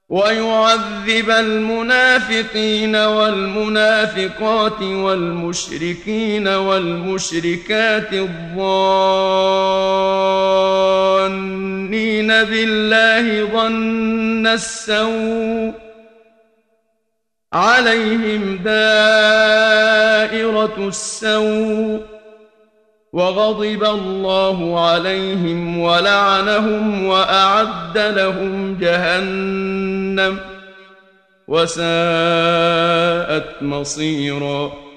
ويعذب المنافقين والمنافقات والمشركين والمشركات الظانين بالله ظن السوء عليهم دائرة السوء وغضب الله عليهم ولعنهم وأعد لهم جهنم وساءت مصيرا.